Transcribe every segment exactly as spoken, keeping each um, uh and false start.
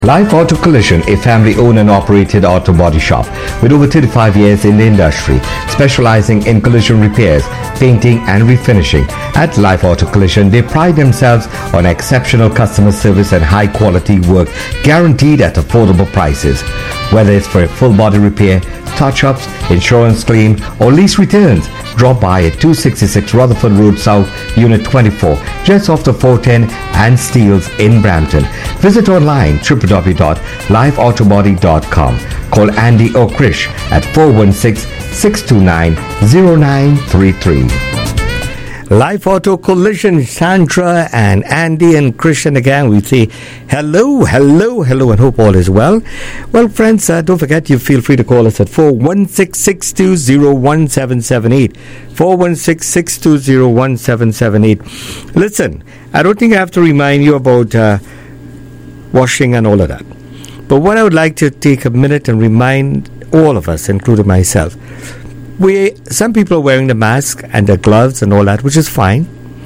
Life Auto Collision, a family-owned and operated auto body shop with over thirty-five years in the industry, specializing in collision repairs, painting and refinishing. At Life Auto Collision, they pride themselves on exceptional customer service and high-quality work guaranteed at affordable prices. Whether it's for a full-body repair, touch-ups, insurance claim, or lease returns, drop by at two sixty-six Rutherford Road South, Unit twenty-four, just off the four ten and Steeles in Brampton. Visit online w w w dot life autobody dot com. Call Andy or Krish at four one six, six two nine, zero nine three three. Life Auto Collision, Sandra and Andy and Christian again. We say hello, hello, hello, and hope all is well. Well, friends, uh, don't forget you feel free to call us at four one six, six two zero, one seven seven eight. four one six, six two zero, one seven seven eight. Listen, I don't think I have to remind you about uh, washing and all of that. But what I would like to take a minute and remind all of us, including myself, We, some people are wearing the mask and the gloves and all that, which is fine.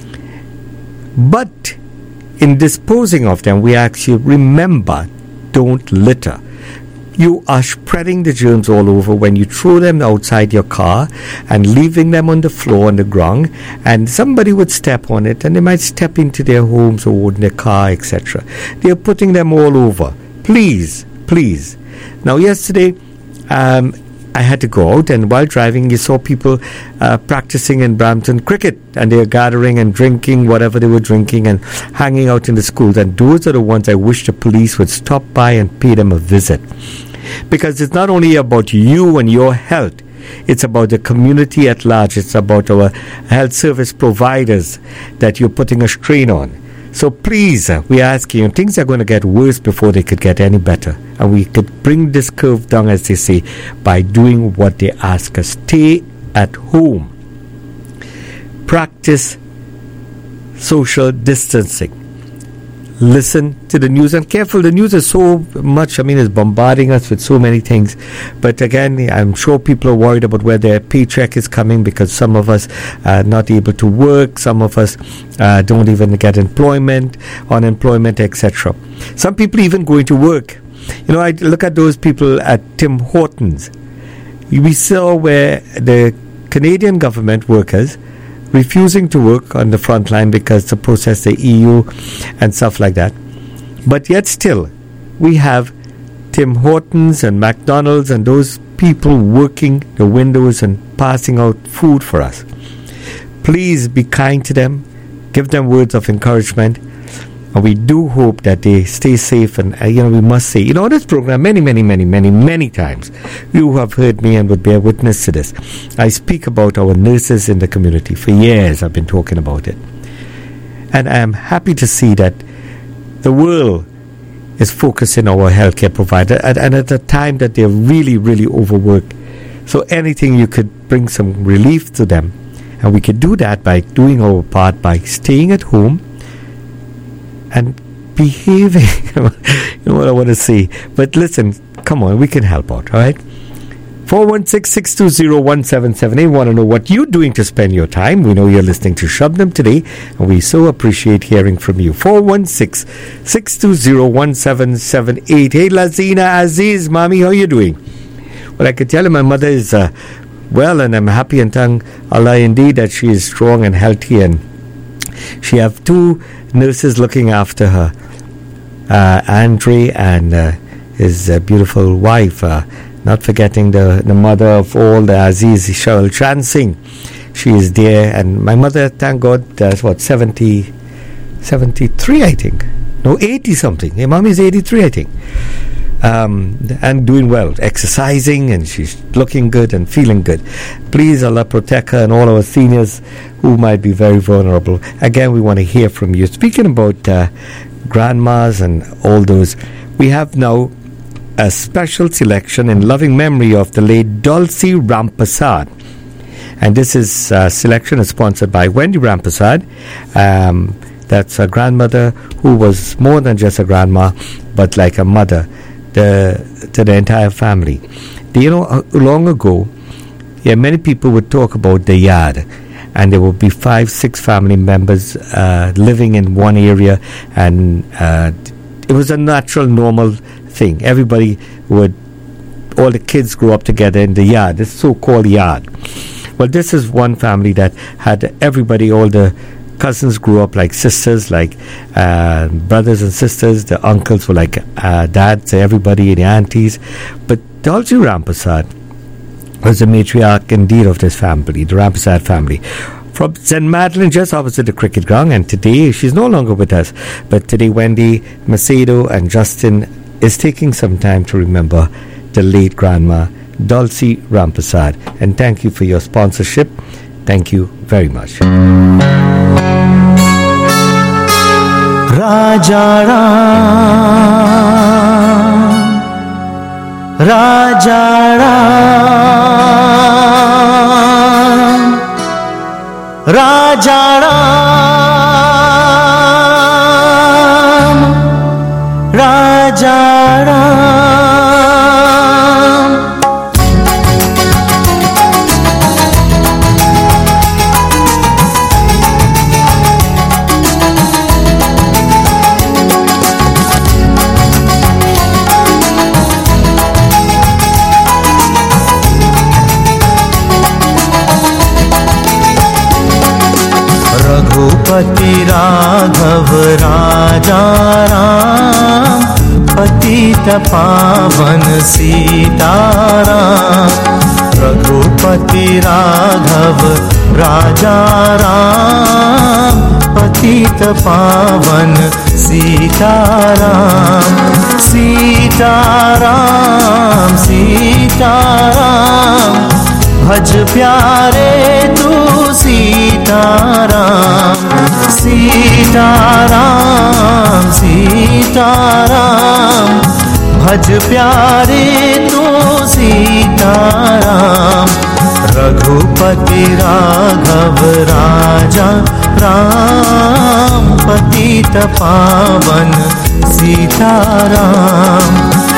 But in disposing of them, we ask you, remember, don't litter. You are spreading the germs all over when you throw them outside your car and leaving them on the floor, on the ground, and somebody would step on it and they might step into their homes or in their car, et cetera. They are putting them all over. Please, please. Now, yesterday, um, I had to go out, and while driving, you saw people uh, practicing in Brampton cricket, and they were gathering and drinking whatever they were drinking and hanging out in the schools. And those are the ones I wish the police would stop by and pay them a visit. Because it's not only about you and your health, it's about the community at large. It's about our health service providers that you're putting a strain on. So please, uh, we ask you, things are going to get worse before they could get any better. And we could bring this curve down, as they say, by doing what they ask us. Stay at home. Practice social distancing. Listen to the news, and careful, the news is so much, I mean, it's bombarding us with so many things. But again, I'm sure people are worried about where their paycheck is coming, because some of us are not able to work, some of us uh, don't even get employment, unemployment, et cetera. Some people even going to work. You know, I look at those people at Tim Hortons. We saw where the Canadian government workers refusing to work on the front line because to process the E U and stuff like that. But yet still, we have Tim Hortons and McDonald's and those people working the windows and passing out food for us. Please be kind to them. Give them words of encouragement. And we do hope that they stay safe. And, uh, you know, we must say, you know, this program, many, many, many, many, many times, you have heard me and would bear witness to this. I speak about our nurses in the community. For years, I've been talking about it. And I am happy to see that the world is focusing on our healthcare provider, and, and at a time that they're really, really overworked. So anything you could bring some relief to them. And we could do that by doing our part, by staying at home and behaving. You know what I want to say. But listen, come on, we can help out, all right? four one six, six two zero, one seven seven eight. Want to know what you're doing to spend your time? We know you're listening to Shabnam today, and we so appreciate hearing from you. four one six, six two zero, one seven seven eight. Hey, Lazina Aziz, Mommy, how you doing? Well, I could tell you my mother is uh, well, and I'm happy and thank Allah indeed that she is strong and healthy, and she have two nurses looking after her, uh, Andre and uh, his uh, beautiful wife, uh, not forgetting the, the mother of all, the Aziz Shaul Chansing. She is there, and my mother, thank God, uh, what, seventy, seventy-three, I think. No, eighty something. Hey, mommy is eighty-three, I think. Um, and doing well, exercising, and she's looking good and feeling good. Please, Allah protect her and all our seniors who might be very vulnerable. Again, we want to hear from you. Speaking about uh, grandmas and all those, we have now a special selection in loving memory of the late Dulcie Rampasad. And this is uh, selection is sponsored by Wendy Rampasad. Um, that's a grandmother who was more than just a grandma, but like a mother the, to the entire family. Do you know, uh, long ago, yeah, many people would talk about the yard, and there would be five, six family members uh, living in one area, and uh, it was a natural, normal thing. Everybody would, all the kids grew up together in the yard, this so-called yard. Well, this is one family that had everybody, all the cousins grew up like sisters, like uh, brothers and sisters. The uncles were like uh, dads, everybody, the aunties. But Dulcie Rampasad was the matriarch indeed of this family, the Rampasad family. From Saint Madeline, just opposite the cricket ground, and today she's no longer with us. But today, Wendy Macedo and Justin is taking some time to remember the late grandma Dulcie Rampasad. And thank you for your sponsorship. Thank you very much. Raja Ram, Raja Ram, Raja Ram, Raja Ram. Raghupati Raghav राजा राम, पतित पावन सीताराम। रघुपति राघव राजा राम, पतित पावन सीताराम। सीताराम सीताराम, भज प्यारे तू सीताराम। सीताराम सीताराम, भज प्यारे तू सीताराम। रघुपति राघव राजा राम, पतित पावन सीताराम।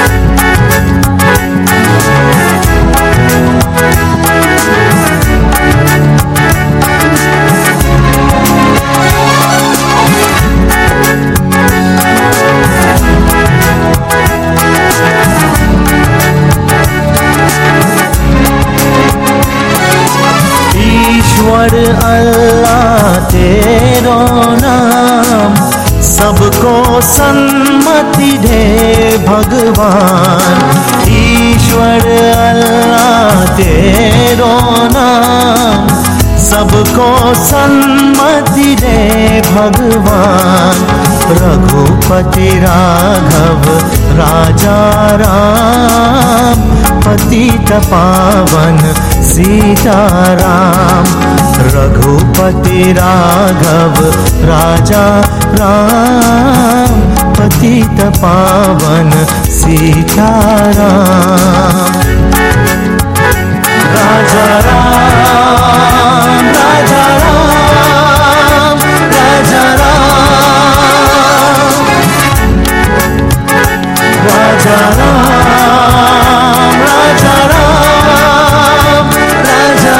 ईश्वर अल्लाह तेरो नाम, सबको सन्मति दे भगवान। ईश्वर अल्लाह तेरो नाम, सबको सन्मति दे भगवान। रघुपति राघव राजा राम, पतित पावन सीताराम। रघुपति राघव राजा राम, पतित पावन सीताराम। राजा राम राजा राम राजा राम, राजा राम राजा राम राजा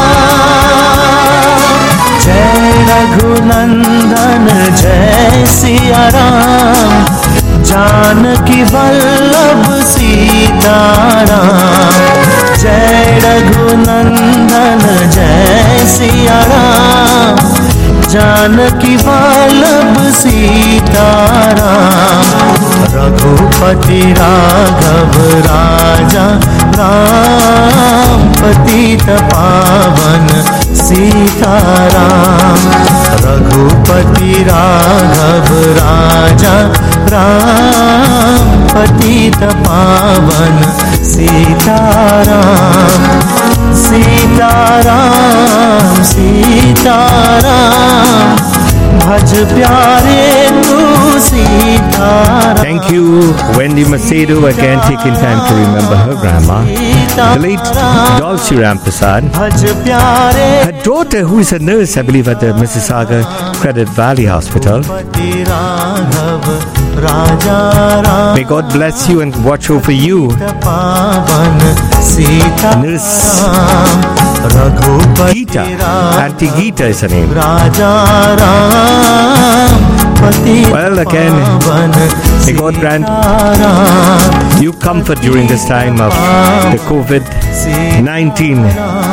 राम। जय रघुनंदन जय सिया राम, जानकी वल्लभ सीताराम। जय रघुनंदन जय सिया राम, जानकी वल्लभ सीताराम। रघुपति राघव राजा राम, पतित पावन सीताराम। रघुपति राघव राजा राम, पतित पावन सीताराम। सीताराम सीताराम, भज प्यारे तू Sitaram. Thank you, Wendy Macedo, again taking time to remember her grandma, the late Dulcie Rampasad. Her daughter, who is a nurse, I believe, at the Mississauga Credit Valley Hospital. May God bless you and watch over you. Nurse Geeta, Auntie Geeta is her name. Raja Ram, Well, again, may God grant you comfort during this time of the covid nineteen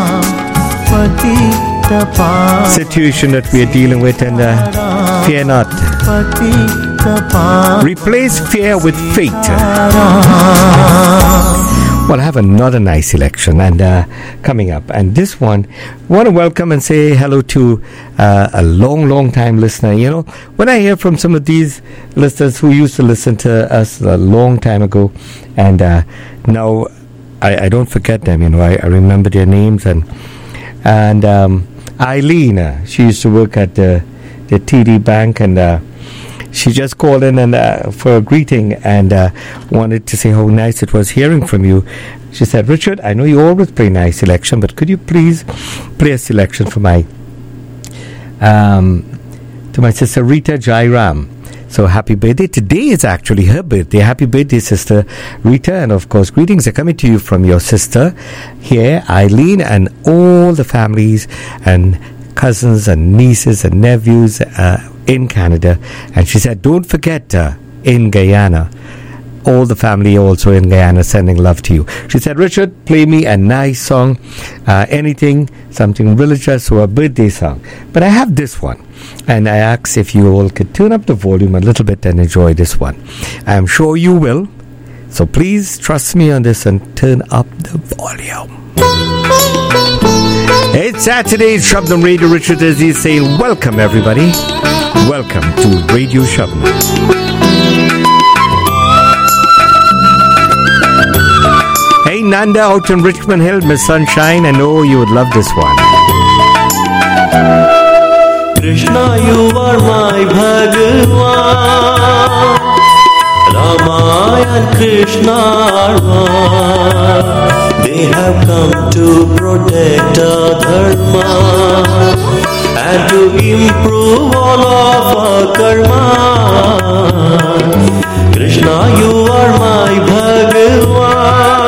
situation that we are dealing with, and uh, fear not. Replace fear with faith. Well, I have another nice election and uh, coming up, and this one, I want to welcome and say hello to uh, a long, long time listener. You know, when I hear from some of these listeners who used to listen to us a long time ago, and uh, now I, I don't forget them. You know, I, I remember their names, and and um, Eileen, uh, she used to work at the the T D Bank, and uh, she just called in and uh, for a greeting, and uh, wanted to say how nice it was hearing from you. She said, Richard, I know you always play nice selection, but could you please play a selection for my um, to my sister Rita Jairam. So happy birthday. Today is actually her birthday. Happy birthday, Sister Rita. And of course, greetings are coming to you from your sister here, Eileen, and all the families and cousins and nieces and nephews uh, in Canada. And she said, don't forget uh, in Guyana, all the family also in Guyana sending love to you. She said, Richard, play me a nice song, uh, anything, something religious or a birthday song. But I have this one, and I ask if you all could turn up the volume a little bit and enjoy this one. I am sure you will. So please trust me on this and turn up the volume. It's Saturday, Shabnam Radio. Richard Aziz saying, welcome everybody. Welcome to Radio Shabnam. Hey Nanda out in Richmond Hill, Miss Sunshine, I know you would love this one. Krishna, you are my Bhagavan. Rama and Krishna are one. They have come to protect our dharma and to improve all of our karma. Krishna, you are my Bhagavan.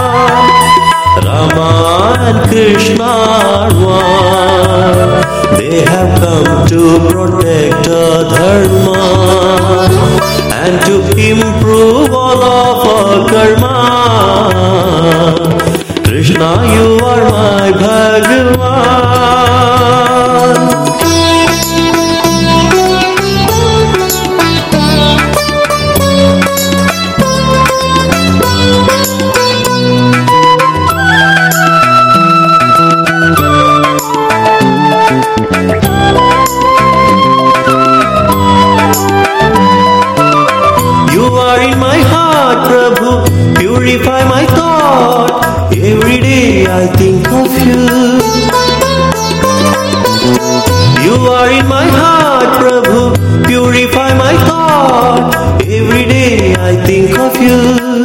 Rama and Krishna are one. They have come to protect our dharma and to improve all of our karma. Krishna, you are my Bhagavan. Purify my thought. Every day I think of you. You are in my heart, Prabhu. Purify my thought. Every day I think of you.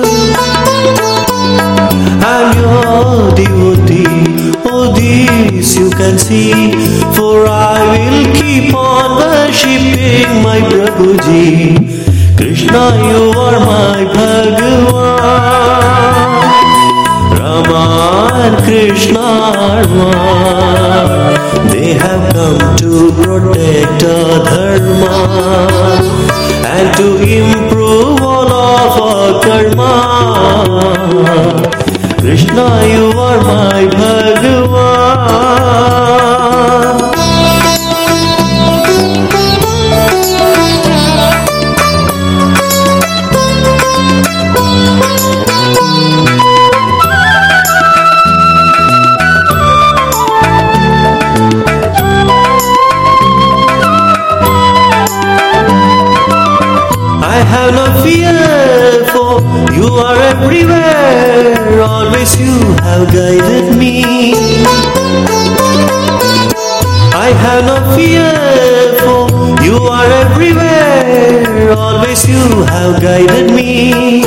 I'm your devotee. Oh, this you can see. For I will keep on worshipping my Prabhuji. Krishna, you are my Bhagavan. Rama and Krishna are one. They have come to protect our dharma and to improve all of our karma. Krishna, you are my Bhagavan. I have no fear, for you are everywhere. Always you have guided me. I have no fear, for you are everywhere. Always you have guided me.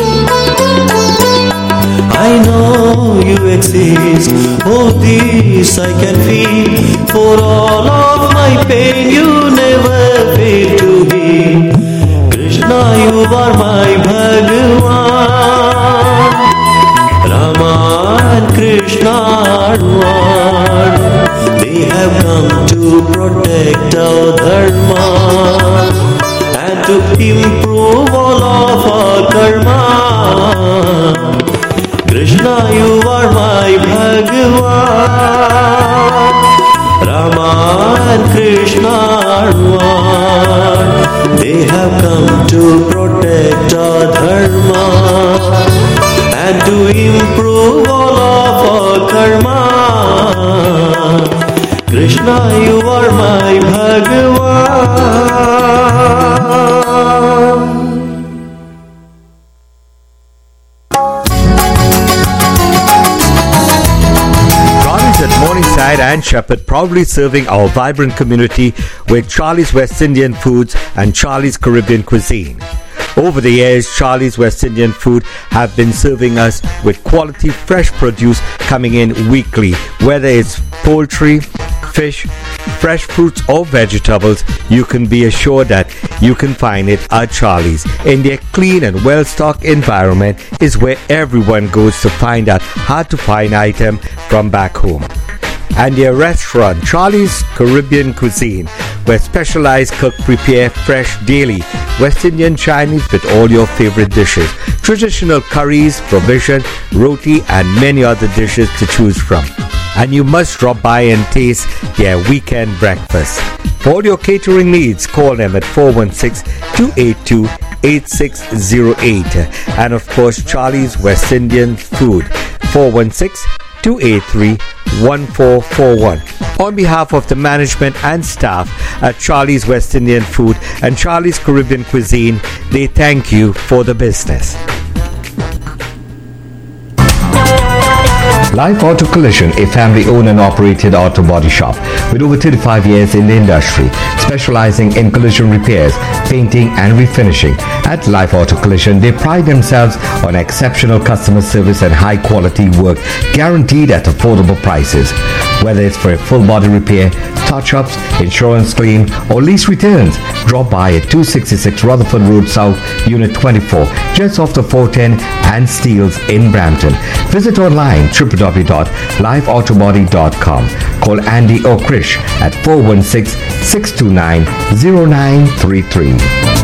I know you exist. Oh, this I can feel. For all of my pain, you never fail to heal. Krishna, you are my Bhagavan. Rama and Krishna are one. They have come to protect our dharma and to improve all of our karma. Krishna, you are my Bhagavan. At Morningside and Shepherd, proudly serving our vibrant community with Charlie's West Indian Foods and Charlie's Caribbean Cuisine. Over the years, Charlie's West Indian Food have been serving us with quality fresh produce coming in weekly, whether it's poultry, fish, fresh fruits or vegetables. You can be assured that you can find it at Charlie's. In their clean and well-stocked environment is where everyone goes to find out how to find item from back home. And their restaurant, Charlie's Caribbean Cuisine, where specialized cook prepare fresh daily West Indian Chinese with all your favorite dishes, traditional curries, provision, roti and many other dishes to choose from. And you must drop by and taste their weekend breakfast. For all your catering needs, call them at four one six, two eight two, eight six zero eight. And of course, Charlie's West Indian Food, four one six, two eight three, one four four one. On behalf of the management and staff at Charlie's West Indian Food and Charlie's Caribbean Cuisine, they thank you for the business. Life Auto Collision, a family-owned and operated auto body shop with over thirty-five years in the industry, specializing in collision repairs, painting and refinishing. At Life Auto Collision, they pride themselves on exceptional customer service and high-quality work guaranteed at affordable prices. Whether it's for a full body repair, touch-ups, insurance claim, or lease returns, drop by at two sixty-six Rutherford Road South, Unit twenty-four, just off the four ten and Steeles in Brampton. Visit online w w w dot live autobody dot com. Call Andy or Krish at four one six, six two nine, zero nine three three.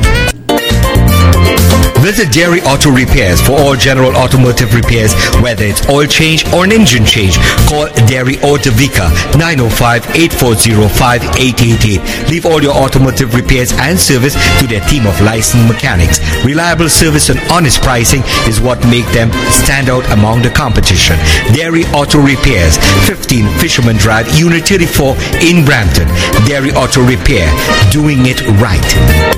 Visit Dairy Auto Repairs for all general automotive repairs, whether it's oil change or an engine change. Call Dairy Auto Vika nine oh five, eight four zero, five eight eight eight. Leave all your automotive repairs and service to their team of licensed mechanics. Reliable service and honest pricing is what make them stand out among the competition. Dairy Auto Repairs, fifteen Fisherman Drive, Unit thirty-four in Brampton. Dairy Auto Repair, doing it right.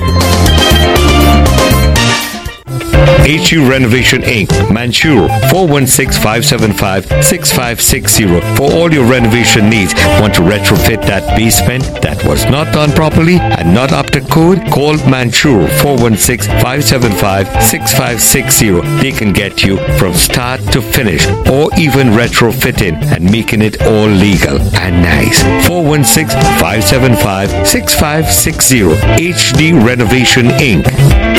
H U Renovation Incorporated, Manchur, four one six, five seven five, six five six zero. For all your renovation needs, want to retrofit that basement that was not done properly and not up to code? Call Manchur, four one six, five seven five, six five six zero. They can get you from start to finish or even retrofitting and making it all legal and nice. four one six, five seven five, six five six zero. H D Renovation Incorporated.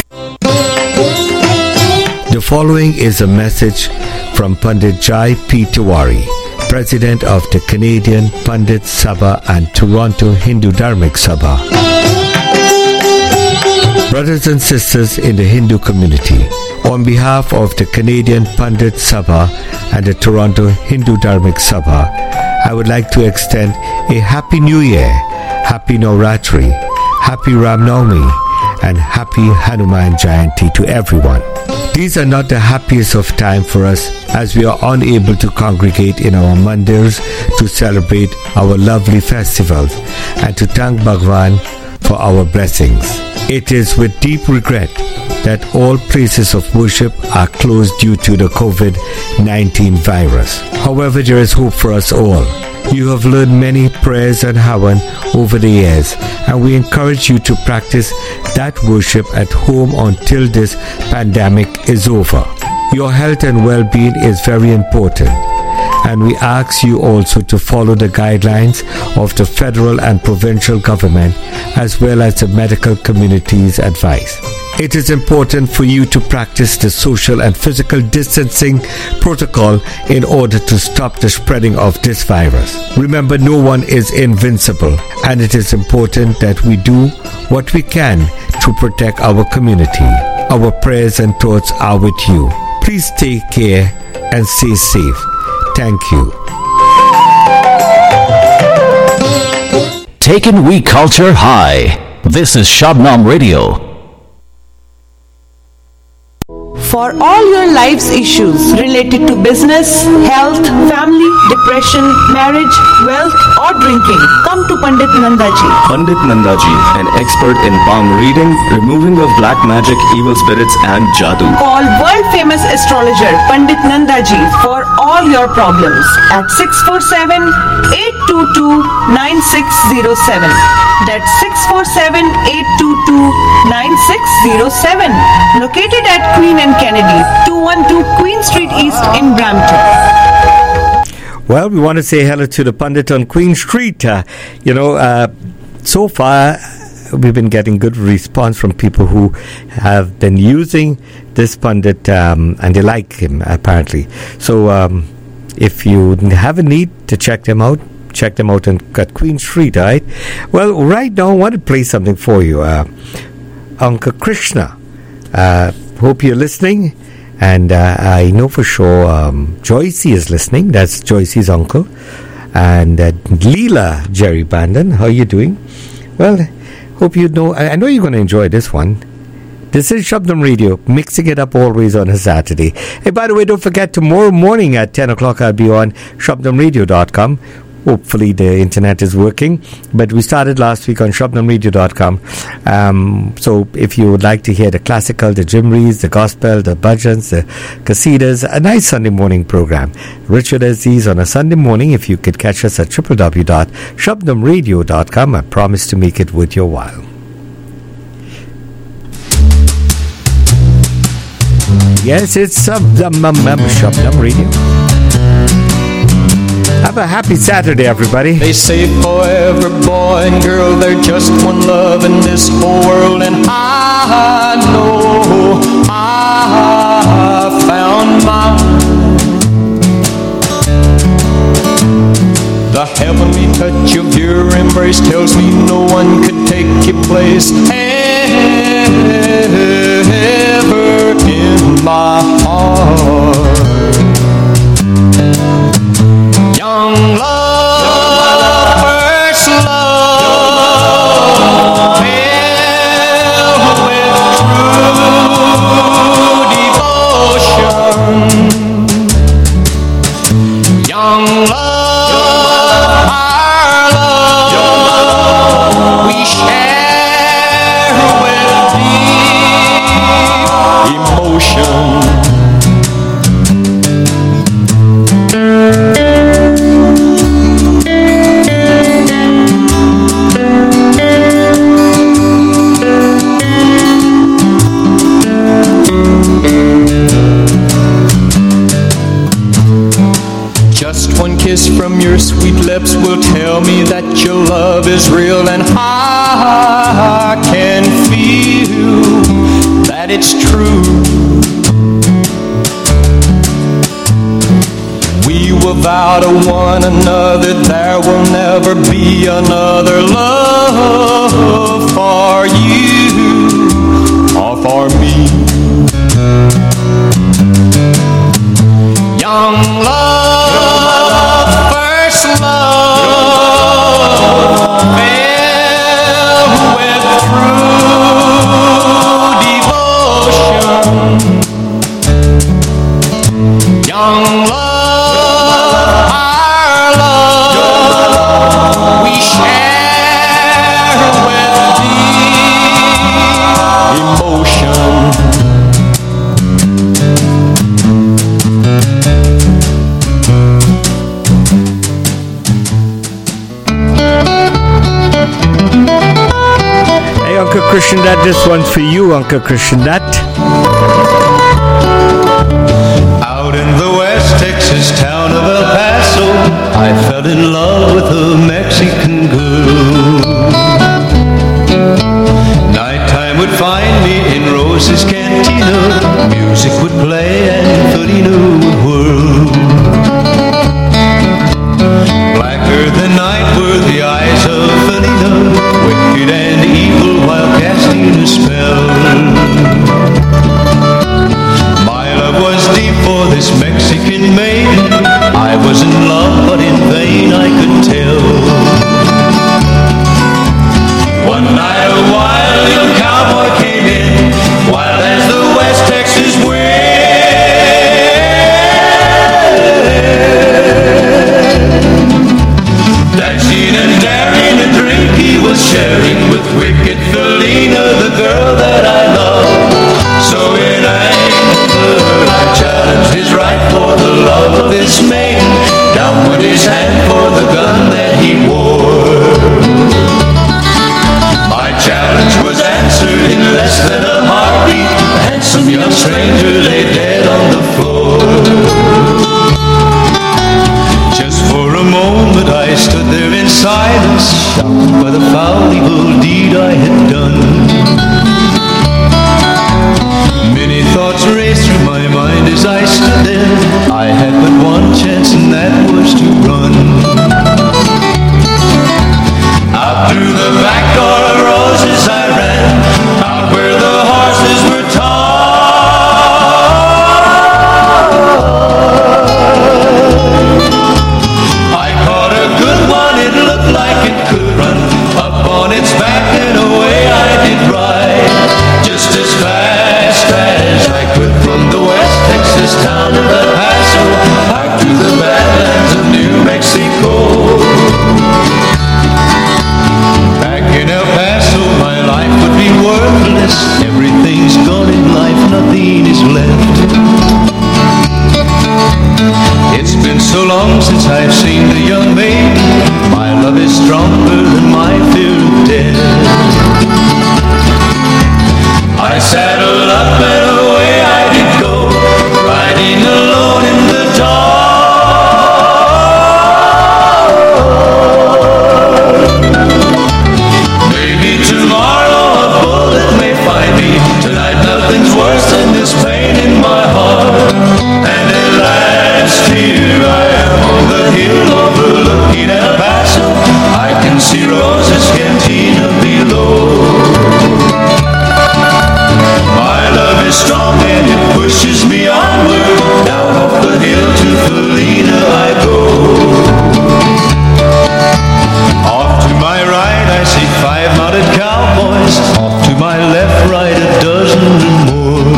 The following is a message from Pandit Jai P. Tiwari, President of the Canadian Pandit Sabha and Toronto Hindu Dharmic Sabha. Brothers and sisters in the Hindu community, on behalf of the Canadian Pandit Sabha and the Toronto Hindu Dharmic Sabha, I would like to extend a Happy New Year, Happy Navratri, Happy Ram Navami, and Happy Hanuman Jayanti to everyone. These are not the happiest of time for us as we are unable to congregate in our mandirs to celebrate our lovely festivals and to thank Bhagwan for our blessings. It is with deep regret that all places of worship are closed due to the covid nineteen virus. However, there is hope for us all. You have learned many prayers and Havan over the years, and we encourage you to practice that worship at home until this pandemic is over. Your health and well-being is very important, and we ask you also to follow the guidelines of the federal and provincial government as well as the medical community's advice. It is important for you to practice the social and physical distancing protocol in order to stop the spreading of this virus. Remember, no one is invincible, and it is important that we do what we can to protect our community. Our prayers and thoughts are with you. Please take care and stay safe. Thank you. Taking We Culture High. This is Shabnam Radio. For all your life's issues related to business, health, family, depression, marriage, wealth or drinking, come to Pandit Nandaji. Pandit Nandaji, an expert in palm reading, removing of black magic, evil spirits and jadoo. Call world famous astrologer Pandit Nandaji for all your problems at six four seven, eight two two, nine six zero seven. That's six four seven, eight two two, nine six zero seven. Located at Queen and Kennedy, two one two Queen Street East in Brampton. Well, we want to say hello to the Pundit on Queen Street. Uh, you know, uh, so far we've been getting good response from people who have been using this Pundit um, and they like him apparently. So um, if you have a need to check them out, check them out on, at Queen Street, all right? Well, right now I want to play something for you. Uh, Uncle Krishna, uh, hope you're listening. And uh, I know for sure um, Joycey is listening. That's Joycey's uncle. And uh, Leela Jerry Bandon, how are you doing? Well, hope you know. I, I know you're going to enjoy this one. This is Shabdam Radio, mixing it up always on a Saturday. Hey, by the way, don't forget, tomorrow morning at ten o'clock I'll be on shabdam radio dot com. Hopefully the internet is working, but we started last week on shabdam radio dot com. Um, so if you would like to hear the classical, the Jimries, the gospel, the bhajans, the qasidas, a nice Sunday morning program. Richard Aziz on a Sunday morning. If you could catch us at w w w dot shabdam radio dot com, I promise to make it worth your while. Yes, it's Shabdam, Shabdam Radio. Have a happy Saturday, everybody. They say for every boy and girl there's just one love in this whole world, and I know I found mine. The heavenly touch of your embrace tells me no one could take your place ever in my heart. Young love, first love, filled with true devotion. Young love, our love, we share with deep emotion. Kiss from your sweet lips will tell me that your love is real, and I can feel that it's true. We will vow to one another there will never be another love for you or for me. Young love, first love, filled with true devotion. Young love, our love, we share with deep emotion. Uncle Krishnadath, this one's for you, Uncle Krishnadath. Out in the West Texas town of El Paso, I fell in love with a Mexican girl. Nighttime would find me in Rose's Cantina. Music would play and Felina would whirl. Blacker than night were the eyes of Felina, wicked and evil while casting a spell. then I had but one chance, and that was to run. Out through the back door of roses I ran, out where the horses were tied. I caught a good one, it looked like it could run. Up on its back and away I did ride, just as fast as I could from the West Texas town of El Paso out to the Badlands of New Mexico. Back in El Paso my life would be worthless. Everything's gone in life, nothing is left. It's been so long since I've seen the young maid. My love is stronger than my fear of death. I saddled up and away I did go, riding alone in the dark. Maybe tomorrow a bullet may find me. Tonight nothing's worse than this pain in my heart. And at last here I am on the hill overlooking El Paso. I can see Rosa's cantina below. My love is strong and it pushes me onward. Down off the hill to Felina I go. Off to my right I see five mounted cowboys. Off to my left, right, a dozen or more.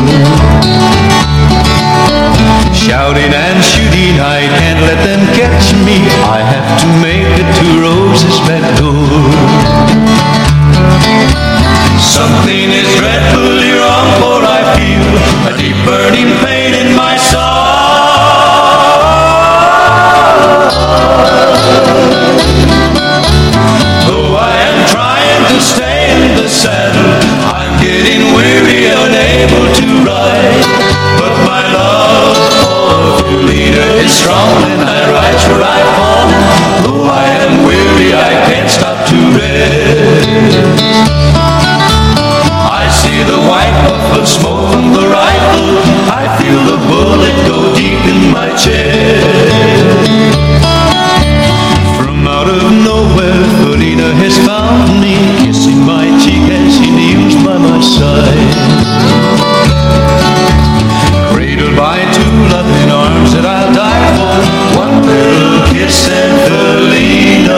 Shouting and shooting, I can't let them catch me. I have to make it to Rosa's back door. Something is dreadfully wrong, for I feel a deep burning pain in my soul. Though I am trying to stay in the saddle, I'm getting weary, unable to ride. But my love for Felina is strong, and I rise where I fall. Though I am weary, I can't stop to rest. I see the white puff of smoke from the rifle. I feel the bullet go deep in my chest. From out of nowhere, Felina has found me, kissing my cheek as she kneels by my side. Cradled by two loving arms that I'll die for. One little kiss and Felina,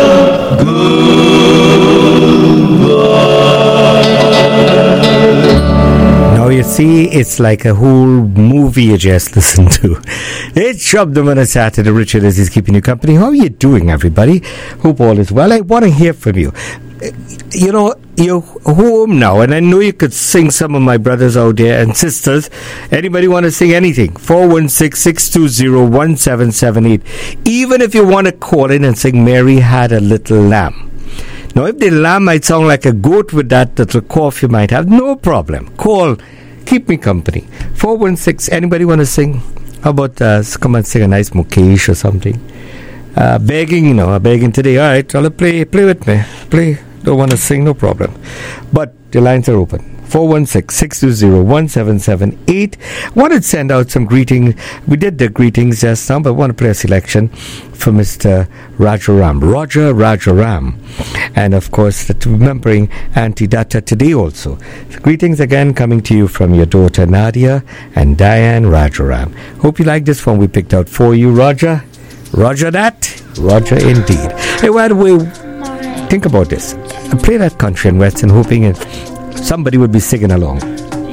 goodbye. Now you see, it's like a whole movie you just listened to. It's Shabdam on a Saturday. Richard is keeping you company. How are you doing, everybody? Hope all is well. I want to hear from you. You know, you're home now, and I know you could sing, some of my brothers out there and sisters. Anybody want to sing anything? four one six, six two zero, one seven seven eight. Even if you want to call in and sing Mary Had a Little Lamb. Now, if the lamb might sound like a goat with that little cough you might have, no problem. Call, keep me company. four one six, anybody want to sing? How about uh, come and sing a nice Mukesh or something? Uh, begging, you know, begging today. All right, I'll play, play with me. Play. Don't want to sing, no problem. But the lines are open. four one six, six two zero, one seven seven eight. Want to send out some greetings. We did the greetings just now, but want to play a selection for Mister Rajaram. Roger Rajaram. And of course, that remembering Auntie Data today also. So greetings again coming to you from your daughter Nadia and Diane Rajaram. Hope you like this one we picked out for you, Roger. Roger that. Roger indeed. Hey, by the way, think about this. I play that country and western, hoping it, somebody would be singing along.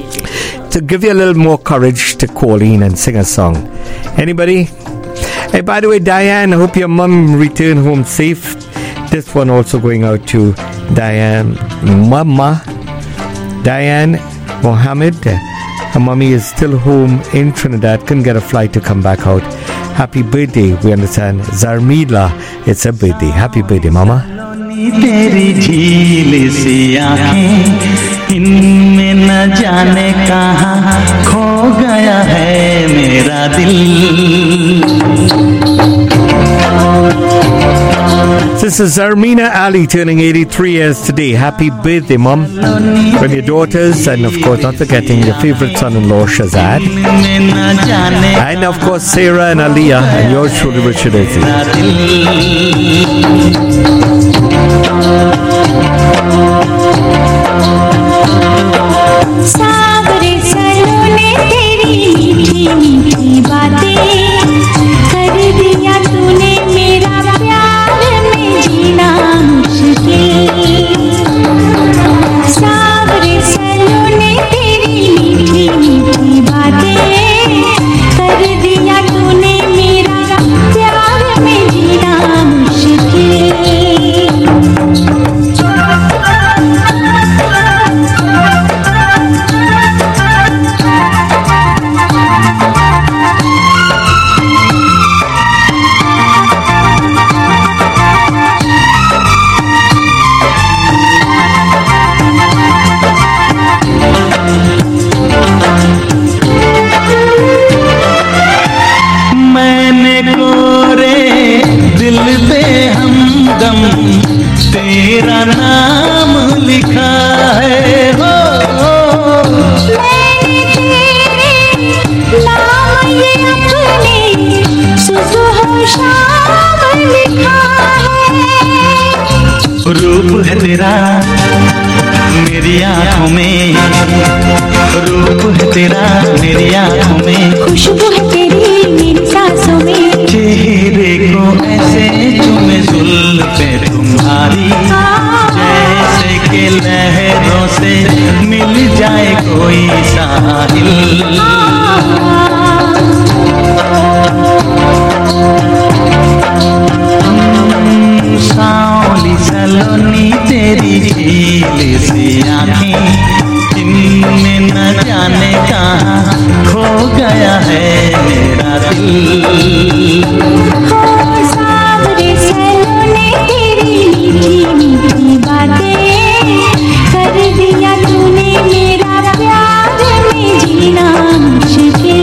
To give you a little more courage to call in and sing a song. Anybody? Hey, by the way, Diane, I hope your mum returned home safe. This one also going out to Diane, Mama, Diane Mohammed. Her mummy is still home in Trinidad. Couldn't get a flight to come back out. Happy birthday, we understand. Zarmila, it's a birthday. Happy birthday, Mama. तेरी झील सी आँखें इनमें न जाने कहाँ खो गया है मेरा दिल. Sister Zarmina Ali turning eighty-three years today. Happy birthday, Mom. From your daughters, and of course, not forgetting your favorite son-in-law, Shazad. And of course, Sarah and Aliyah, and yours truly, Richard Aziz. सावरे सलोने तेरी मीठी मीठी बातें कर दिया तूने मेरा प्यार में जीना मुश्किल। सावरे सलोने तेरी मीठी मीठी बातें कर दिया तूने मेरा प्यार में जीना मुश्किल। तेरा नाम लिखा है हो, मैंने तेरे नाम ये अपने सुबह शाम लिखा है। रूप है तेरा मेरी आँखों में, रूप है तेरा मेरी आँखों में, खुशबू है तेरी मेरी सांसों में, चेहरे को ऐसे चूमे जुल्फे तुम्हारी, जैसे कि लहरों से मिल जाए कोई साहिल। सांवली सलोनी तेरी झील सी आँखें, इनमें न जाने कहाँ खो गया है मेरा दिल। सावरे सलोने तेरी मीठी मीठी बातें कर दिया तूने मेरा प्यार में जीना मुश्किल।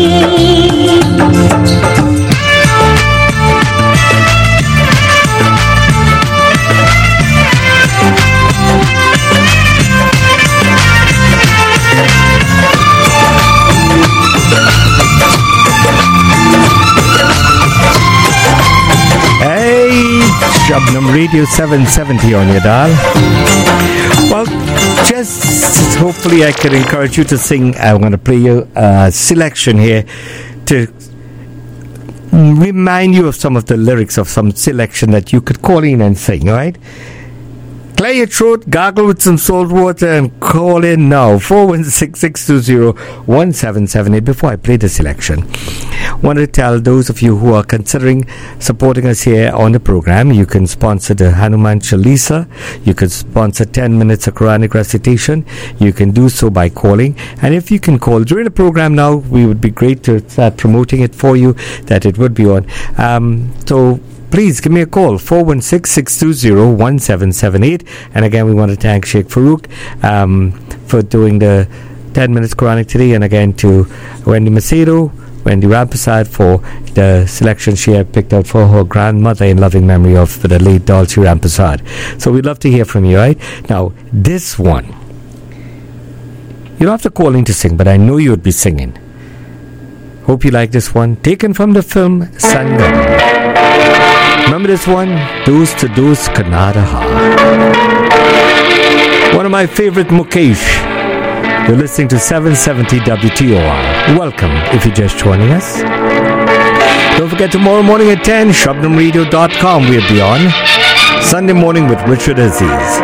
Shabnam Radio seven seventy on your dial. Well, just hopefully I can encourage you to sing. I'm going to play you a selection here to remind you of some of the lyrics of some selection that you could call in and sing, all right? Clear your throat, gargle with some salt water, and call in now. four one six, six two zero, one seven seven eight. Before I play the selection, I want to tell those of you who are considering supporting us here on the program, you can sponsor the Hanuman Chalisa, you can sponsor ten minutes of Quranic recitation, you can do so by calling. And if you can call during the program now, we would be great to start promoting it for you, that it would be on. Um, so please give me a call, four one six, six two zero, one seven seven eight. And again, we want to thank Sheikh Farouk um, for doing the ten minutes Quranic today, and again to Wendy Macedo, Wendy Rampasad for the selection she had picked out for her grandmother in loving memory of the late Dulcie Rampasad. So we'd love to hear from you, right? Now, this one, you don't have to call in to sing, but I know you would be singing. Hope you like this one. Taken from the film Sangam. Remember this one? Dost to Dost Kanada Ha. One of my favorite Mukesh. You're listening to seven seventy W T O R. Welcome if you're just joining us. Don't forget tomorrow morning at ten, shabnam radio dot com we'll be on. Sunday morning with Richard Aziz.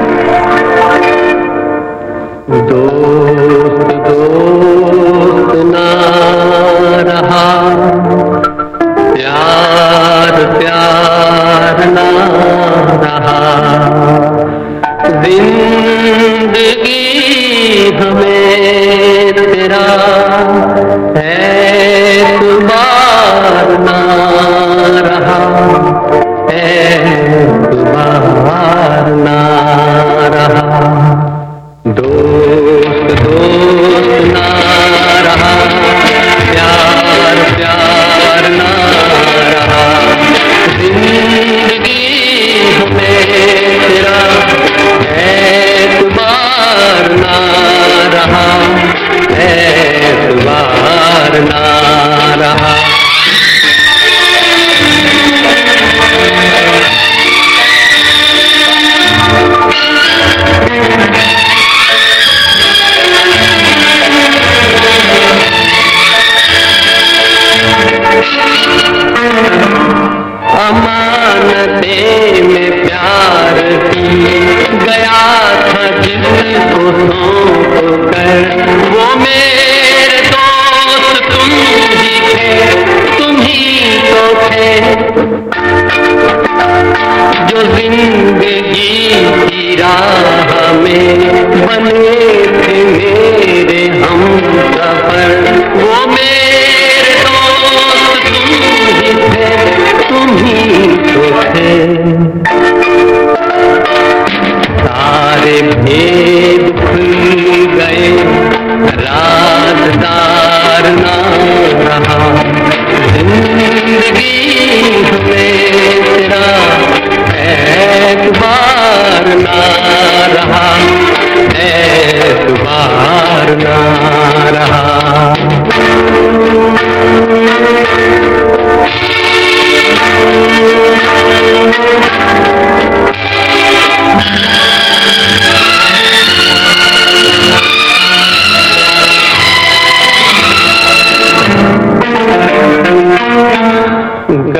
दोस्त दोस्त ना रहा, प्यार प्यार ना रहा, जिंदगी हमें तेरा एतबार ना रहा, एतबार ना रहा, दोस्त दोस्त ना रहा, प्यार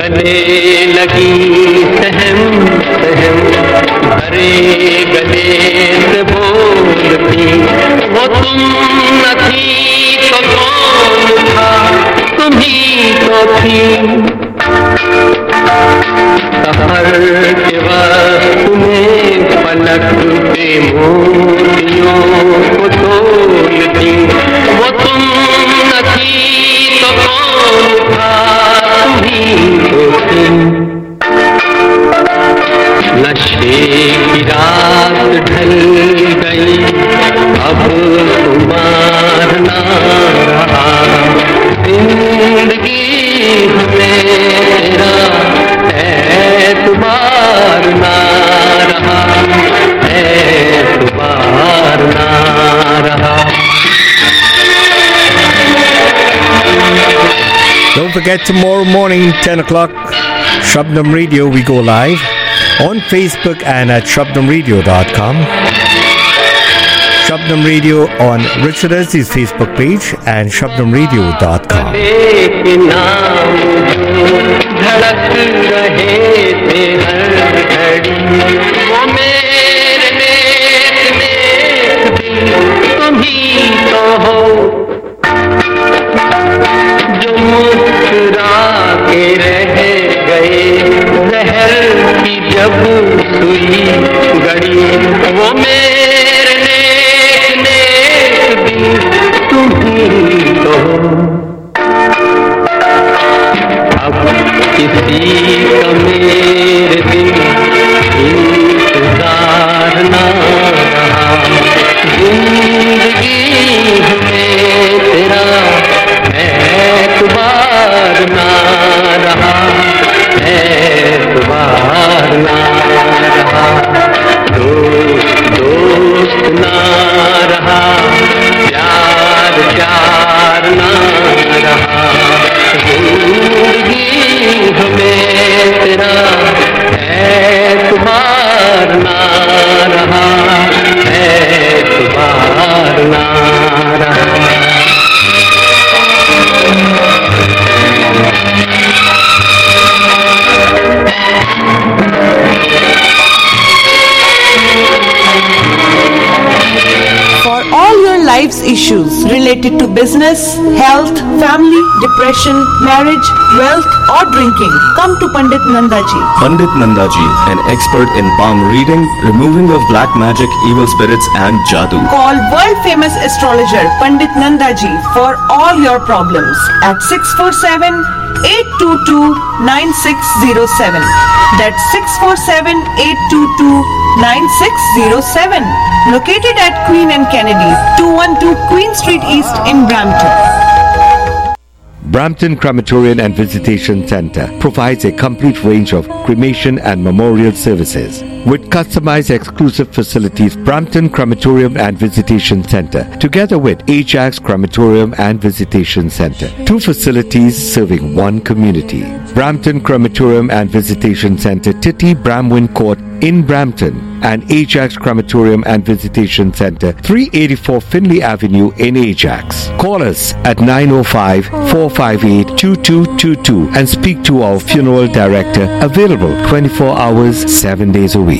गले लगी सहम सहम भरे गले से बोलती वो तुम न थी तो कौन था तुम ही तो थी सहर के वक्त में पलक पे मोतियों को तोलती वो तुम न थी तो कौन था तुम ही तो थी नशे की रात ढल गई अब तुम्हार ना रहा जिंदगी हमें तेरा एतबार ना रहा एतबार ना रहा. Don't forget tomorrow morning ten o'clock Shabnam Radio we go live on Facebook and at shabnam radio dot com. Shabnam Radio on Richard Ezzi's Facebook page and shabnam radio dot com. धड़क रहे थे हर घड़ी वो मेरे नेक नेक दिल तुम ही तो हो जो मुस्कुरा के रह गए जहर की जब सुई गड़ी वो मेरे नेक नेक दिल तुम ही तो हो अब किसी का मेरे दिल इंतजार ना रहा जिंदगी में तेरा एतबार ना रहा एतबार ना रहा दोस्त दोस्त ना रहा प्यार प्यार ना रहा जिंदगी हमें तेरा एतबार ना रहा एतबार ना रहा. For all your life's issues related to business, health, family, depression, marriage, wealth or drinking, come to Pandit Nandaji. Pandit Nandaji, an expert in palm reading, removing of black magic, evil spirits and jadoo. Call world famous astrologer Pandit Nandaji for all your problems at six four seven, eight two two, nine six zero seven. That's six four seven, eight two two, nine six zero seven. Located at Queen and Kennedy, two one two Queen Street East in Brampton. Brampton Crematorium and Visitation Center provides a complete range of cremation and memorial services. With customized exclusive facilities, Brampton Crematorium and Visitation Center, together with Ajax Crematorium and Visitation Center, two facilities serving one community. Brampton Crematorium and Visitation Center, Titty Bramwin Court in Brampton, and Ajax Crematorium and Visitation Center, three eighty-four Finley Avenue in Ajax. Call us at nine oh five, four five eight, two two two two and speak to our funeral director, available twenty-four hours, seven days a week.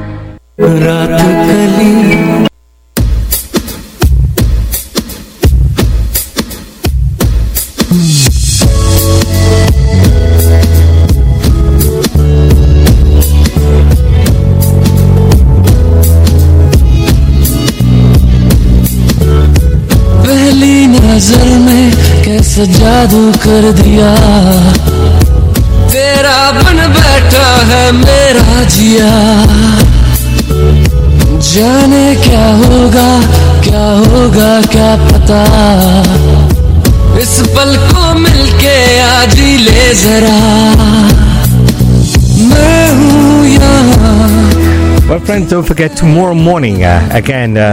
नजर में कैसा जादू कर दिया तेरा बन बैठा है मेरा जिया जाने क्या होगा क्या होगा क्या पता इस पल को मिलके आज ही ले जरा मैं हूँ यहाँ. Well, friends, don't forget tomorrow morning uh, again uh,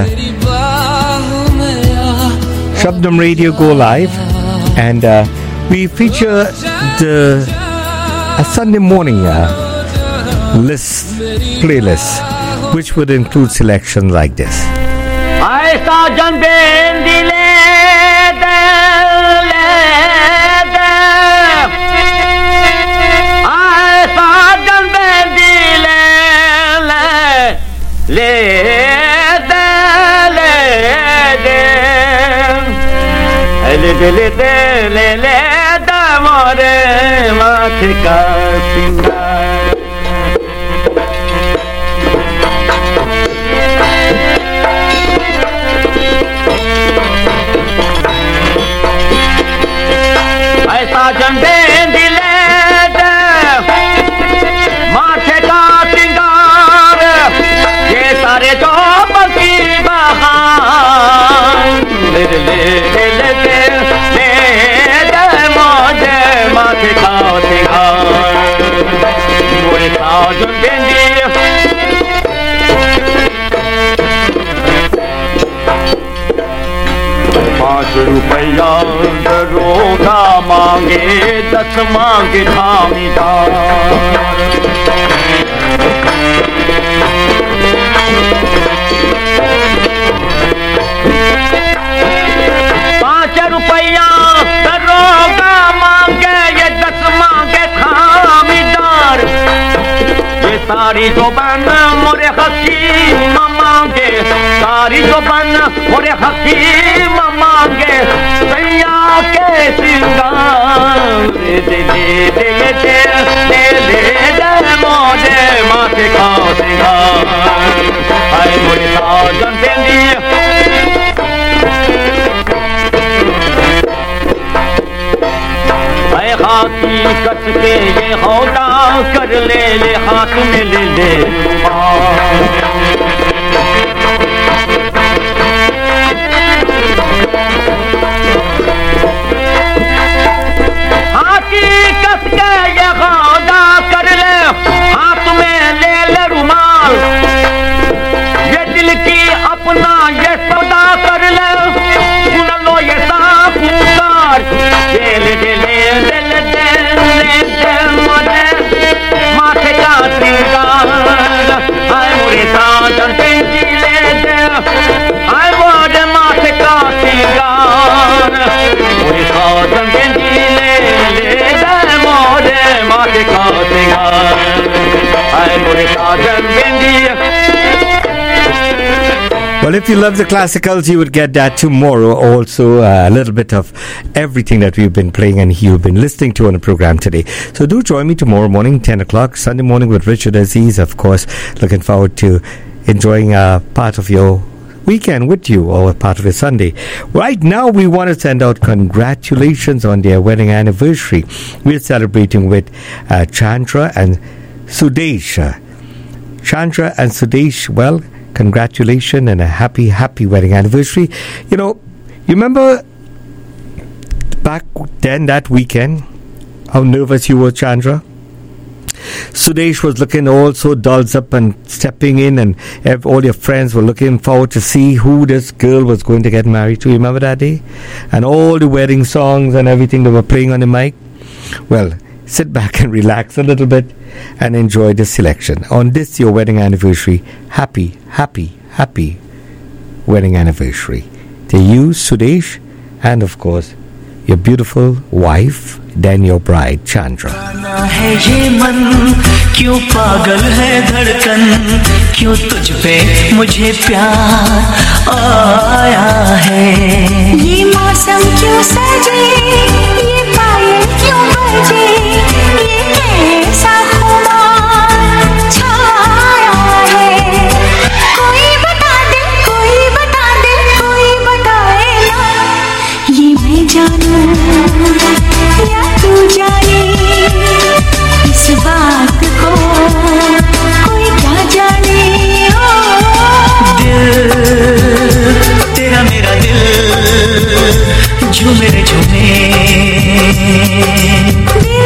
Shabnam Radio go live, and uh, we feature the a Sunday morning uh, list playlist, which would include selection like this. ले ले दे ले ले दा मोरे माथे का सिंगार ऐसा झंडे दिले दे माथे का सिंगार ये सारे जो बकी बहार ले ले ले ले ले ले दे मोजे माथे का सिंगार मोरे साजन बेंदी पाँच रुपया दरोगा मांगे दस मांगे थामीदार पाँच रुपया दरोगा मांगे ये दस मांगे थामीदार ये सारी जुबान मोरे हकीम मांगे सारी जुबान मोरे हकीम मांगे सैया के सिंगार दे दे दे दे दे दे दे मोरे माथे का सिंगार आए मोरे साजन बेंदी हाथी कस के ये हौदा कर ले ले हाथ में ले ले हाथी कस के ये हौदा कर ले हाथ में ले ले रुमाल ये दिल की अपना ये सौदा कर ले सुन लो ये साफ पुकार ये ले ले ले माथे का सिंगार आए मोरे साजन बेंदी ले दे आए मोरे माथे का सिंगार मोरे साजन बेंदी ले ले दे मोरे माथे का सिंगार आए मोरे साजन बेंदी. Well, if you love the classicals, you would get that tomorrow. Also, uh, a little bit of everything that we've been playing and you've been listening to on the program today. So do join me tomorrow morning, ten o'clock, Sunday morning with Richard Aziz. Of course, looking forward to enjoying a part of your weekend with you or a part of your Sunday. Right now, we want to send out congratulations on their wedding anniversary. We're celebrating with uh, Chandra and Sudesh. Chandra and Sudesh, well, congratulations and a happy, happy wedding anniversary. You know, you remember back then, that weekend, how nervous you were, Chandra? Sudesh was looking all so dolls up and stepping in, and all your friends were looking forward to see who this girl was going to get married to. You remember that day? And all the wedding songs and everything they were playing on the mic. Well, sit back and relax a little bit and enjoy the selection. On this, your wedding anniversary, happy, happy, happy wedding anniversary to you, Sudesh, and of course, your beautiful wife, then your bride, Chandra. है ये मन क्यों पागल है धड़कन क्यों तुझ पे मुझे प्यार आया है ये मौसम क्यों सजे ये पायल क्यों बजे ये कैसा खुमार छाया है कोई बता दे कोई बता दे कोई बताए ना ये मैं जानूं या तू जाने इस बात को कोई क्या जाने ओ दिल तेरा मेरा दिल झूमे रे झूमे दिल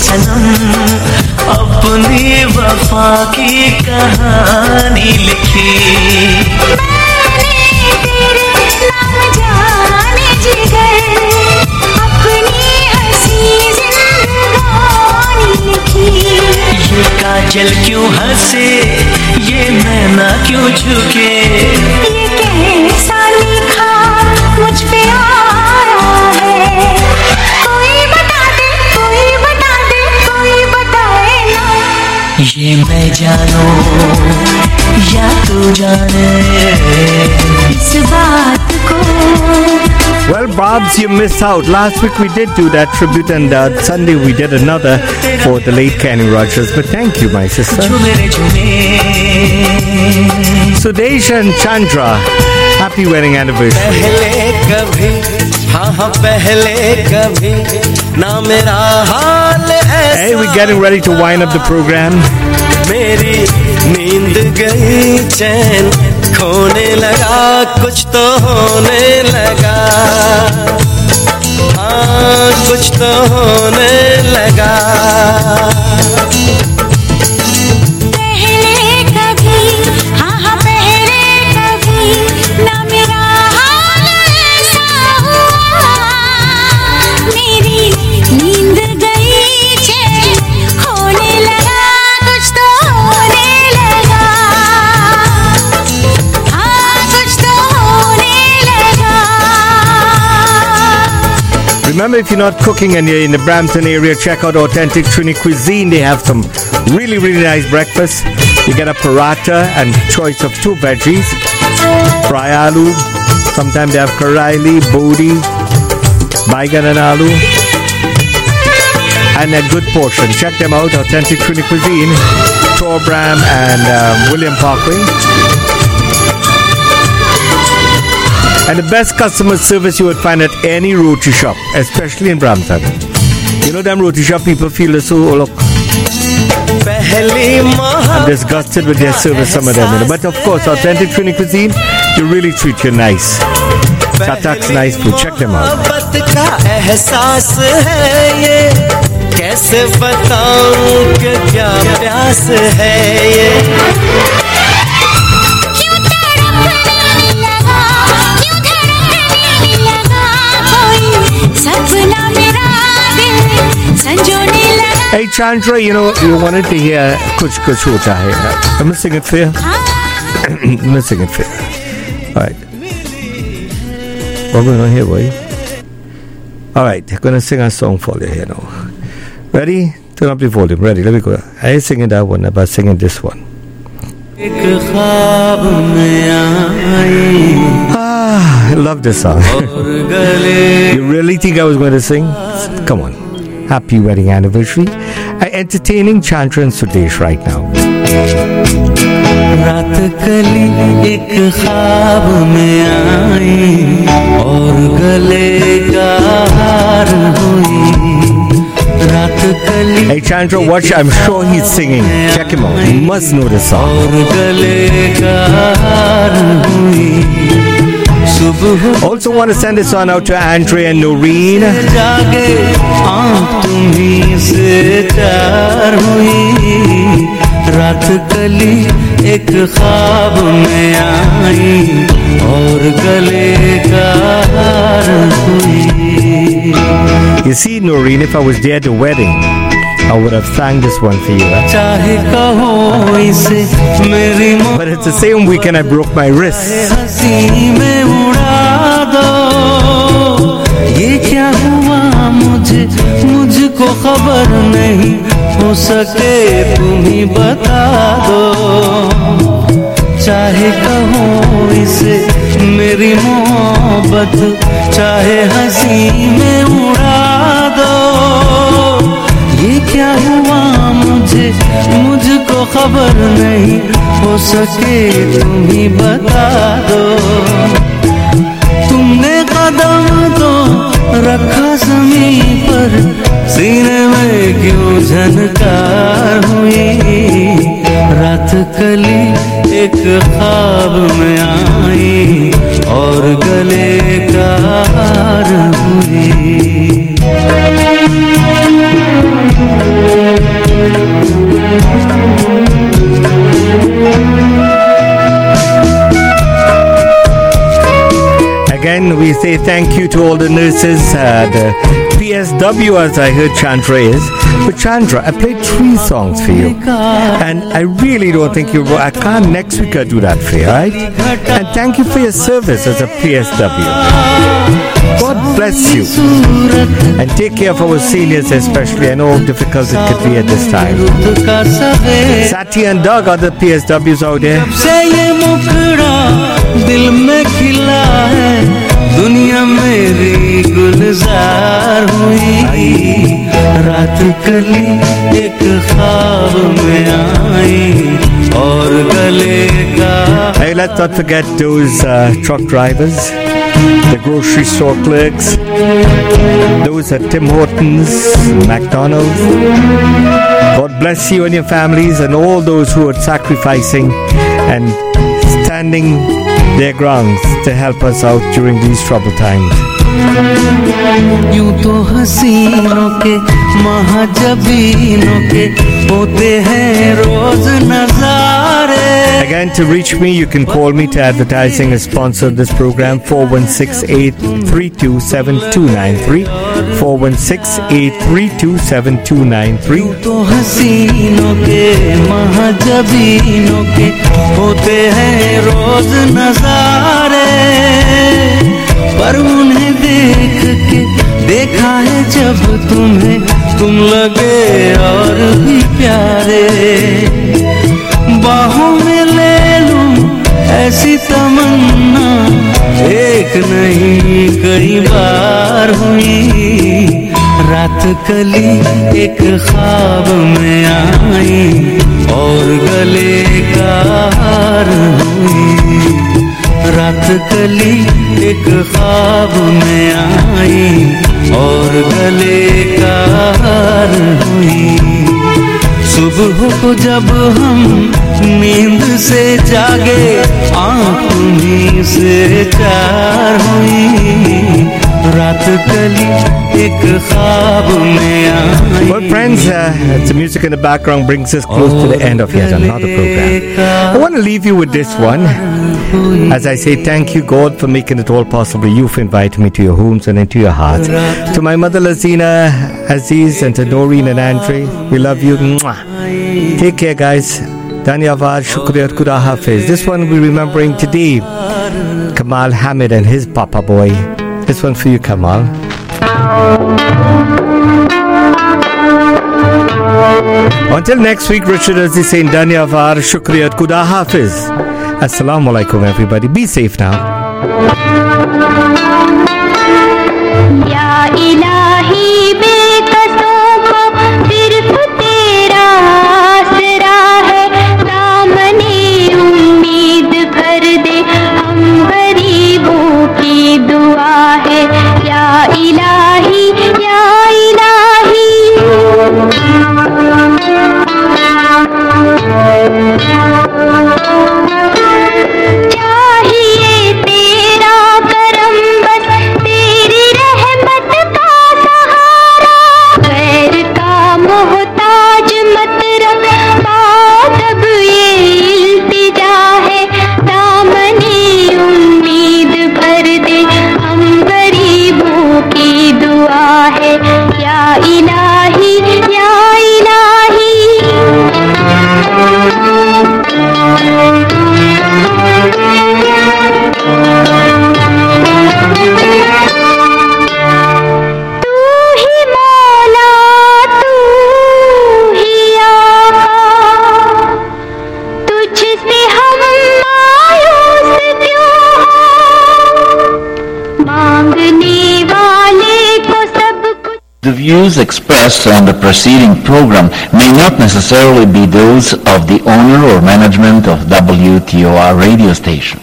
सनम अपनी वफा की कहानी लिखी। मैंने तेरे नाम जाने जिगर अपनी हंसी जिंदगानी लिखी। ये काजल क्यों हंसे, ये नैना क्यों झुके, ये कैसा लिखा मुझ पे आया है। कोई बता दे, कोई बता दे, कोई बताए ना। ये मैं जानूं या तू जाने इस बात को। Well, Bobs, you missed out. Last week we did do that tribute, and uh, Sunday we did another for the late Kenny Rogers. But thank you, my sister. Sudesh and Chandra, happy wedding anniversary. पहले कभी, हाँ हाँ पहले कभी ना मेरा हाल ऐसा। Hey, we're getting ready to wind up the program. मेरी नींद गई, चैन खोने लगा, कुछ तो होने लगा, हाँ कुछ तो होने लगा। पहले कभी, हाँ हाँ पहले कभी ना मेरा हाल ऐसा हुआ। मेरी नींद गई, चैन खोने लगा, कुछ तो होने लगा, हाँ कुछ तो होने लगा। Remember, if you're not cooking and you're in the Brampton area, check out Authentic Trini Cuisine. They have some really, really nice breakfast. You get a paratha and choice of two veggies, fry aloo. Sometimes they have karaili, bodhi, baigan and aloo, and a good portion. Check them out, Authentic Trini Cuisine, Torbram and um, William Parkway. And the best customer service you would find at any roti shop, especially in Brampton. You know them roti shop people feel so, oh look, I'm disgusted with their service, some of them, you know. But of course, Authentic Trini Cuisine, you really treat you nice. Chatak's nice food, check them out. मोहब्बत का एहसास है ये, कैसे बताऊं कि क्या प्यास है ये। क्यों तड़पने लगा, क्यों धड़कने लगा, कोई सपना मेरा दिल संजोने लगा। Hey Chandra, you know, you wanted to hear Kuch Kuch Hota Hai. I'm gonna sing it for you. I'm gonna sing it for you. Alright. What are we gonna hear, boy? Alright, I'm gonna sing a song for you here now. Ready? Turn up the volume. Ready? Let me go. I ain't singing that one, but I'm singing this one. Ah, I love this song. You really think I was going to sing? Come on. Happy wedding anniversary. Uh, entertaining Chandra and Sudesh right now. रात कली एक ख्वाब में आई और गले का हार हुई। रात कली Hey Chandra, watch. I'm sure he's singing. Check him out. You must know this song. और गले का हार हुई। Also want to send this one out to Andre and Noreen. जागे आँख तुम्हीं से चार हुई। रात कली एक ख्वाब में आई और गले का हार हुई। You see, Noreen, if I was there at the wedding, I would have sang this one for you. Right? चाहे कहो इसे मेरी But it's the same weekend I broke my wrist. हंसी में उड़ा दो, ये क्या हुआ मुझे मुझको खबर नहीं, हो सके तुम ही बता दो। चाहे कहो इसे मेरी मोहब्बत, चाहे हंसी में उड़ा दो, ये क्या हुआ मुझे मुझको खबर नहीं, हो सके तुम ही बता दो। तुमने कदम तो रखा ज़मीन पर, सीने में क्यों झनकार हुई। रात कली एक ख्वाब में आई और गले का हार हुई। say thank you to all the nurses, uh, the P S W as I heard Chandra is. But Chandra, I played three songs for you. And I really don't think you, I can't next week I'll do that for you, right? And thank you for your service as a P S W. God bless you. And take care of our seniors especially. I know how difficult it could be at this time. Sati and Doug are the P S Ws out there. दिल में खिला है दुनिया मेरी गुलजार हुई रात कली एक ख्वाब में आई और गले का. Hey, let's not forget those uh, truck drivers, the grocery store clerks, those at Tim Hortons, McDonald's. God bless you and your families and all those who are sacrificing and standing their grounds to help us out during these troubled times. यूं तो हसीनों के महाजबीनों के होते हैं रोज नजारे. Again, to reach me, you can call me to advertising and sponsor this program. four one six, eight three two, seven two nine three four one six, eight three two, seven two nine three. यूं तो हसीनों के महाजबीनों के होते हैं रोज नजारे पर उन्हें देख के देखा है जब तुम्हें तुम लगे और भी प्यारे. बाहों में ले लूं ऐसी तमन्ना एक नहीं कई बार हुई रात कली एक ख्वाब में आई और गले का हार हुई रात कली एक ख्वाब में आई और गले का हार हुई. सुबह को जब हम नींद से जागे आँख उन्हीं से चार हुई रात कली एक ख्वाब में आई. Well, friends, uh, the music in the background brings us close to the end of yet another program. I want to leave you with this one. As I say, thank you, God, for making it all possible. You've invited me to your homes and into your hearts. To my mother, Lazina, Aziz, and to Noreen and Andre, we love you. Mwah. Take care, guys. Dhanyavad, Shukriya, Khuda Hafiz. This one we're remembering today, Kamal Hamid and his Papa Boy. This one for you, Kamal. Until next week, Richard Aziz is saying Dhanyavad, Shukriya, Khuda Hafiz. Assalamu alaikum, everybody. Be safe now. Ya ilahi बेकसों को सिर्फ तेरा आसरा है दामने उम्मीद भर दे हम गरीबों की दुआ है या इलाही या इलाही. चाहिए तेरा करम बस तेरी रहमत का सहारा गैर का मोहताज मत रख बात ये इल्तिजा है दामने उम्मीद भर दे हम गरीबों की दुआ है या इलाही या इलाही. The views expressed on the preceding program may not necessarily be those of the owner or management of W T O R radio station.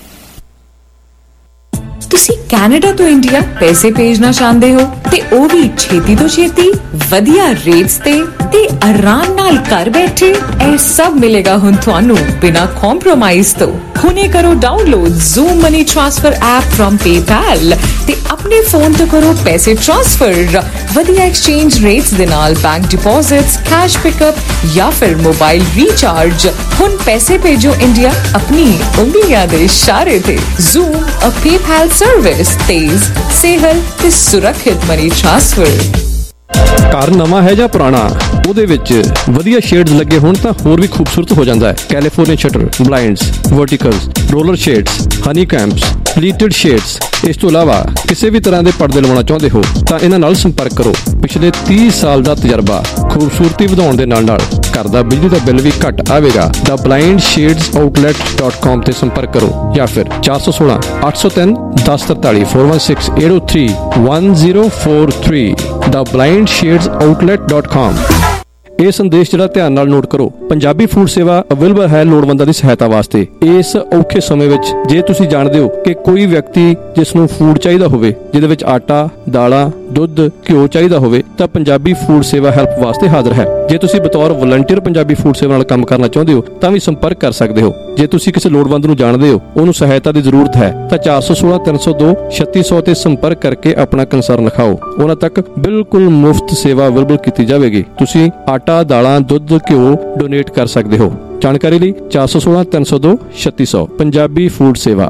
ਤੁਸੀਂ ਕੈਨੇਡਾ ਤੋਂ ਇੰਡੀਆ ਪੈਸੇ ਭੇਜਣਾ ਚਾਹੁੰਦੇ ਹੋ ਤੇ ਉਹ ਵੀ ਛੇਤੀ ਤੋਂ ਛੇਤੀ ਵਧੀਆ ਰੇਟਸ ਤੇ ਤੇ ਆਰਾਮ ਨਾਲ ਘਰ ਬੈਠੇ ਇਹ ਸਭ ਮਿਲੇਗਾ ਹੁਣ ਤੁਹਾਨੂੰ ਬਿਨਾਂ ਕੰਪਰੋਮਾਈਜ਼ ਤੋਂ ਹੁਣੇ ਕਰੋ download Zoom money transfer app from PayPal ਤੇ ਆਪਣੇ ਫੋਨ ਤੋਂ ਕਰੋ ਪੈਸੇ ਟ੍ਰਾਂਸਫਰ ਵਧੀਆ ਐਕਸਚੇਂਜ ਰੇਟਸ ਦੇ ਨਾਲ ਬੈਂਕ ਡਿਪੋਜ਼ਿਟਸ ਕੈਸ਼ ਪਿਕਅਪ ਜਾਂ ਫਿਰ ਮੋਬਾਈਲ ਰੀਚਾਰਜ ਹੁਣ ਪੈਸੇ ਭੇਜੋ ਇੰਡੀਆ ਆਪਣੀ ਉਂਗਲੀਆਂ ਦੇ ਇਸ਼ਾਰੇ ਤੇ ਜ਼ੂਮ ਅ PayPal ਸਰਵਿਸ ਤੇਜ਼ ਸੇਹਲ ਤੇ ਸੁਰੱਖਿਅਤ ਮਨੀ ਟ੍ਰਾਂਸਫਰ। ਘਰ ਨਵਾਂ ਹੈ ਜਾਂ ਪੁਰਾਣਾ ਉਹਦੇ ਵਿੱਚ ਵਧੀਆ ਸ਼ੇਡਸ ਲੱਗੇ ਹੋਣ ਤਾਂ ਹੋਰ ਵੀ ਖੂਬਸੂਰਤ ਹੋ ਜਾਂਦਾ ਹੈ। California shutter blinds verticals roller shades honeycombs pleated shades ਇਸ ਤੋਂ ਇਲਾਵਾ ਕਿਸੇ ਵੀ ਤਰ੍ਹਾਂ ਦੇ ਪਰਦੇ ਲਵਾਉਣਾ ਚਾਹੁੰਦੇ ਹੋ ਤਾਂ ਇਹਨਾਂ ਨਾਲ ਸੰਪਰਕ ਕਰੋ। ਪਿਛਲੇ ਤੀਹ ਸਾਲ ਦਾ ਤਜਰਬਾ ਖੂਬਸੂਰਤੀ ਵਧਾਉਣ ਦੇ ਨਾਲ ਨਾਲ ਘਰ ਦਾ ਬਿਜਲੀ ਦਾ ਬਿੱਲ ਵੀ ਘੱਟ ਆਵੇਗਾ। ਦਾ blind shades outlet dot com ਤੇ ਸੰਪਰਕ ਕਰੋ ਜਾਂ ਫਿਰ ਚਾਰ ਸੌ ਸੋਲਾਂ ਅੱਠ ਸੌ ਤਿੰਨ ਦਸ ਤਰਤਾਲੀ four one six eight zero three one zero four three ਦਾ blind shades outlet dot com. ਇਹ ਸੰਦੇਸ਼ ਜਿਹੜਾ ਧਿਆਨ ਨਾਲ ਨੋਟ ਕਰੋ। ਪੰਜਾਬੀ ਫੂਡ ਸੇਵਾ ਅਵੇਲੇਬਲ ਹੈ ਲੋੜਵੰਦਾਂ ਦੀ ਸਹਾਇਤਾ ਵਾਸਤੇ। ਇਸ ਔਖੇ ਸਮੇਂ ਵਿੱਚ ਜੇ ਤੁਸੀਂ ਜਾਣਦੇ ਹੋ ਕਿ ਕੋਈ ਵਿਅਕਤੀ ਜਿਸ ਨੂੰ ਫੂਡ ਚਾਹੀਦਾ ਹੋਵੇ ਜਿਹਦੇ ਵਿੱਚ ਆਟਾ ਦਾਲਾਂ ਦੁੱਧ ਘਿਓ ਚਾਹੀਦਾ ਹੋਵੇ ਤਾਂ ਪੰਜਾਬੀ ਫੂਡ ਸੇਵਾ ਹੈਲਪ ਵਾਸਤੇ ਹਾਜ਼ਰ ਹੈ। ਜੇ ਤੁਸੀਂ ਬਤੌਰ ਵਲੰਟੀਅਰ ਪੰਜਾਬੀ ਫੂਡ ਸੇਵਾ ਨਾਲ ਕੰਮ ਕਰਨਾ ਚਾਹੁੰਦੇ ਹੋ ਤਾਂ ਵੀ ਸੰਪਰਕ ਕਰ ਸਕਦੇ ਹੋ। ਜੇ ਤੁਸੀਂ ਕਿਸੇ ਲੋੜਵੰਦ ਨੂੰ ਜਾਣਦੇ ਹੋ ਉਹਨੂੰ ਸਹਾਇਤਾ ਦੀ ਜ਼ਰੂਰਤ ਹੈ ਤਾਂ ਚਾਰ ਸੌ ਸੋਲਾਂ ਤਿੰਨ ਸੌ ਦੋ ਛੱਤੀ ਸੌ ਤੇ ਸੰਪਰਕ ਕਰਕੇ ਆਪਣਾ ਕੰਸਰਨ ਲਿਖਾਓ। ਉਹਨਾਂ ਤੱਕ ਬਿਲਕੁਲ ਮੁਫਤ ਸੇਵਾ ਅਵੇਲੇਬਲ ਕੀਤੀ ਜਾਵੇਗੀ। ਤੁਸੀਂ ਆਟਾ ਦਾਲਾਂ ਦੁੱਧ ਘਿਓ ਡੋਨੇਟ ਕਰ ਸਕਦੇ ਹੋ। ਜਾਣਕਾਰੀ ਲਈ ਚਾਰ ਸੌ ਸੋਲਾਂ ਤਿੰਨ ਸੌ ਦੋ ਛੱਤੀ ਸੌ ਪੰਜਾਬੀ ਫੂਡ ਸੇਵਾ।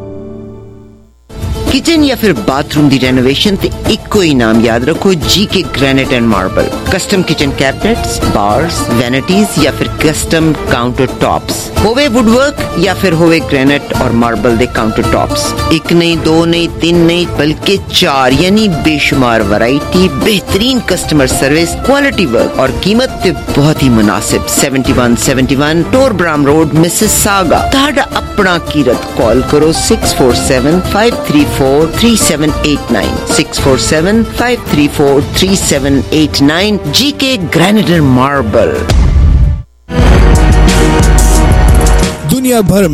किचन या फिर बाथरूम दी रेनोवेशन ते इक्को ही नाम याद रखो G K granite and marble. Custom kitchen cabinets bars vanities या फिर कस्टम काउंटर टॉप्स होवे वुडवर्क या फिर होवे ग्रेनाइट और मार्बल दे काउंटर टॉप्स एक नहीं दो नहीं तीन नहीं बल्कि चार यानी बेशुमार वैरायटी बेहतरीन कस्टमर सर्विस क्वालिटी वर्क और कीमत ते बहुत ही मुनासिब। Seventy one seventy one Torbram road Mississauga ताड़ा अपना कीरत कॉल करो six four seven five three four three seven eight nine six four seven five three four three seven eight nine G K Granite and Marble। दुनिया भर